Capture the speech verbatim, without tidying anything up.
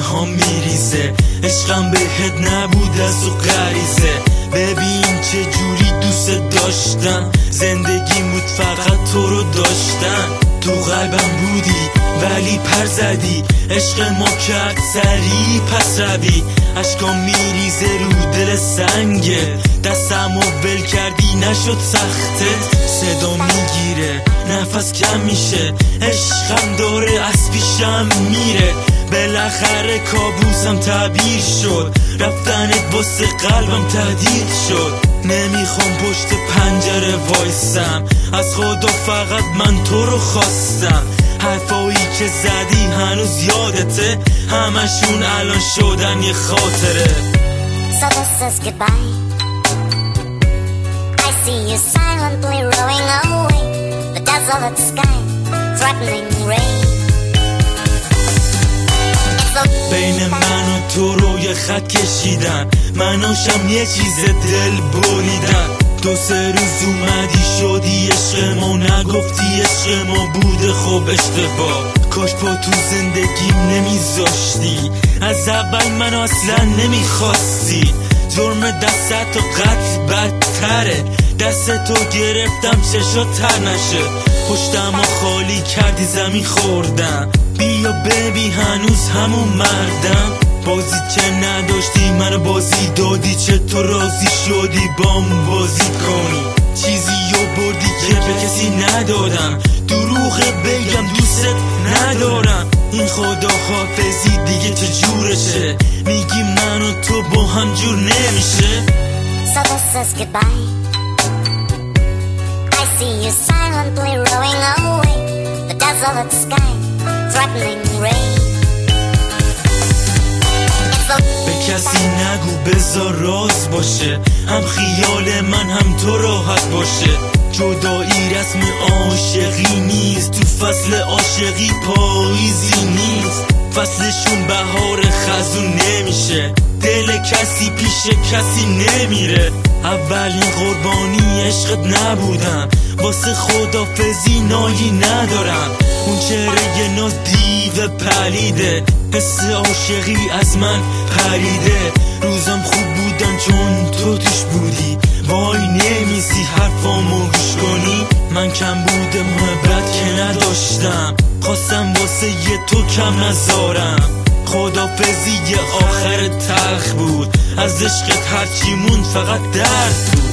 ها میریزه، عشقم بهت نبود از و غریزه. ببین چه جوری دوست داشتم، زندگیم بود فقط تو رو داشتن. تو قلبم بودی ولی پر زدی، عشق ما کرد سری پس روی. عشقام میریزه رو دل سنگه، دستم و ول کردی نشد سخته. صدا میگیره نفس کم میشه، عشقم داره از پیشم میره. بالاخره کابوسم تعبیر شد، رفتنت واسه قلبم تهدید شد. نمیخوام پشت پنجره وایسم، از خدا فقط من تو رو خواستم. حرفایی که زدی هنوز یادته، همشون الان شدن یه خاطره. So this is goodbye. I see you silently rowing away, the desolate sky, threatening rain. بین من و تو رو یه خط کشیدن، مناشم یه چیز دل بریدن. دو سه روز اومدی شدی عشق ما، نگفتی عشق ما بوده خب اشتباه. کاش پا تو زندگیم نمیذاشتی، از اول من اصلا نمیخواستی. جرم دستت و قطع بدتره، دست تو گرفتم چشات تر نشه. پشتم خالی کردی زمین خوردم، بیا ببین هنوز همون مردم. بازی که نداشتی منو بازی دادی، چطور راضی شدی بام بازی کنی؟ چیزی رو بردی که به کسی ندادم، دروغ بگم دوست ندارم. این خدا حافظی دیگه چه جورشه، میگی من و تو با هم جور نمیشه. So this is goodbye. I see you silently rowing away, the desolate sky, threatening rain. به کسی نگو بذار راز باشه، هم خیال من هم تو راحت باشه. جدایی رسم عاشقی نیست، تو فصل عاشقی پاییزی نیست. فصلشون بهار خزون نمیشه، دل کسی پیش کسی نمیره. اولین قربانی عشقت نبودم، واسه خدافزی نایی ندارم. اون چهره ناز دیو پلیده، حس عاشقی از من پریده. روزم خوب بودن چون تو توش بودی، وای نمیسی حرفامو گوش کنی. من کم بوده محبت که نداشتم، خواستم واسه یه تو کم نذارم. خدافزی یه آخر تلخ بود، از عشقت هرچی موند فقط درد بود.